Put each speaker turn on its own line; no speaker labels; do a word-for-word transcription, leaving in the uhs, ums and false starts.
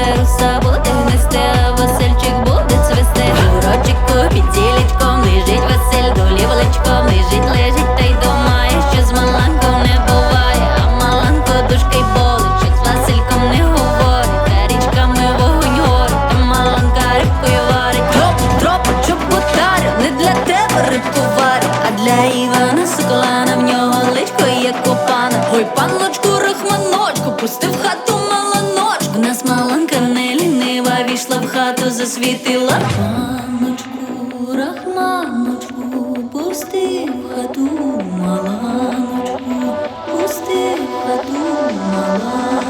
руса буде гнести, а Васильчик буде цвести. Урочику під зілечком лежить Василь, долі величком лежить, лежить та й думає, що з Маланком не буває. А Маланко дужки й болить, що з Васильком не говорить. Та річками вогонь горить, та Маланка рибкою варить. Троп, троп, чоботарю, не для тебе рибку варить, а для Івана Соколана, в нього личко як у пана. Ой, панночку, рахманочку, пусти в хату Маланочку. В нас Маланка не лінива, війшла в хату, засвітила. Панночку, рахманочку, пусти в хату Маланочку, пусти в хату Маланочку.